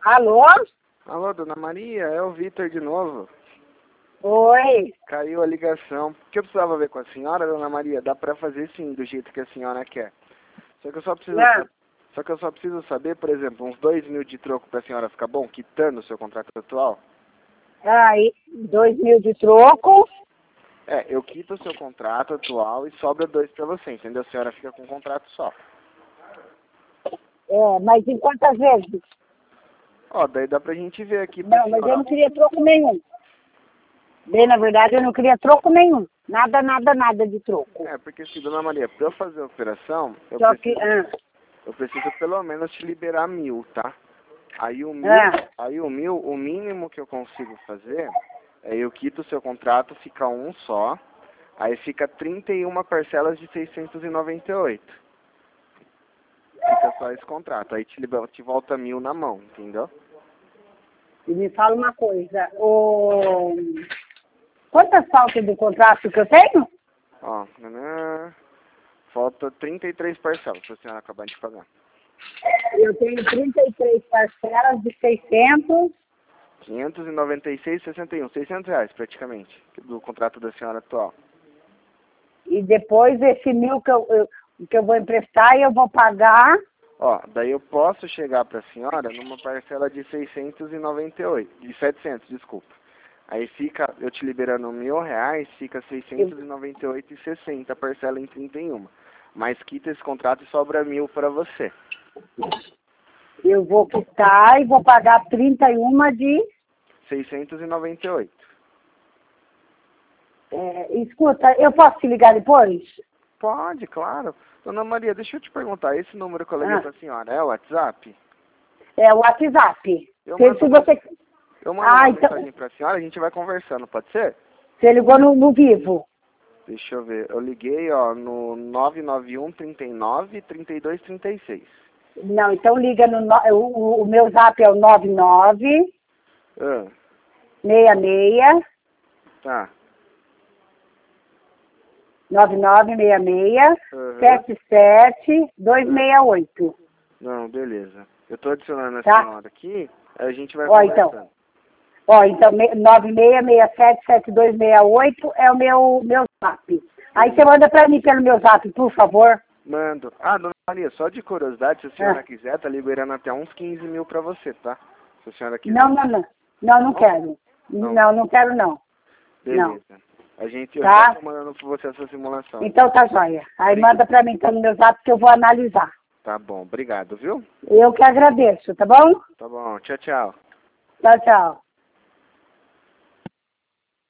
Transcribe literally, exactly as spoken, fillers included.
Alô? Alô, dona Maria, é o Vitor de novo. Oi. Caiu a ligação. O que eu precisava ver com a senhora, dona Maria? Dá pra fazer sim, do jeito que a senhora quer. Só que eu só preciso, Não. só que eu só preciso saber, por exemplo, uns dois mil de troco pra senhora ficar bom, quitando o seu contrato atual. Aí, dois mil de troco. É, eu quito o seu contrato atual e sobra dois pra você, entendeu? A senhora fica com um contrato só. É, mas em quantas vezes? Ó, daí dá pra gente ver aqui pra Não, mas eu senhora. não queria troco nenhum. Bem, na verdade, eu não queria troco nenhum. Nada, nada, nada de troco. É, porque assim, dona Maria, pra eu fazer a operação, eu Só que, preciso, ah, eu preciso pelo menos te liberar mil, tá? Aí o mil, ah, aí o mil, o mínimo que eu consigo fazer, é eu quito o seu contrato, fica um só, aí fica trinta e uma parcelas de seiscentos e noventa e oito. Fica só esse contrato, aí te, liber, te volta mil na mão, entendeu? e me fala uma coisa. O... Quantas faltas do contrato que eu tenho? Ó, nanã, falta trinta e três parcelas pra senhora acabar de pagar. Eu tenho trinta e três parcelas de seiscentos. quinhentos e noventa e seis e sessenta e um, seiscentos reais praticamente, do contrato da senhora atual. E depois esse mil que eu, eu, que eu vou emprestar, eu vou pagar. Ó, daí eu posso chegar para a senhora numa parcela de seiscentos e noventa e oito, de setecentos, desculpa. Aí fica, eu te liberando mil reais, fica seiscentos e noventa e oito e sessenta, parcela em trinta e um. Mas quita esse contrato e sobra mil para você. Eu vou quitar e vou pagar trinta e um de... seiscentos e noventa e oito. É, escuta, eu posso te ligar depois? Pode, claro. Dona Maria, deixa eu te perguntar, esse número que eu liguei Ah. para a senhora é o WhatsApp? É o WhatsApp. Eu Se, mando se uma, você... eu mando Ah, uma então... mensagem para a senhora, a gente vai conversando, pode ser? Você ligou no, no vivo. Deixa eu ver. Eu liguei, ó, no nove nove um, trinta e nove, trinta e dois, trinta e seis. Não, então liga no... no- O, o meu zap é o nove nove Ah, seis seis tá. nove nove seis seis Uhum. sete sete dois seis oito. Não, beleza. Eu tô adicionando a Tá. senhora aqui, aí a gente vai Ó, conversando. então. Ó, então, me- nove seis seis sete sete dois seis oito é o meu, meu zap. Aí você manda pra mim pelo meu zap, por favor. Mando. Ah, dona Maria, só de curiosidade, se a senhora Ah. quiser, tá liberando até uns quinze mil pra você, tá? Se a senhora quiser. Não, não, não. Não, não quero. Não. Não, não quero não. Não. Beleza. A gente, eu Tá? já tô mandando pra você essa simulação. Então tá joia. Aí manda pra mim então no meu zap que eu vou analisar. Tá bom, obrigado, viu? Eu que agradeço, tá bom? Tá bom, tchau, tchau. Tchau, tchau.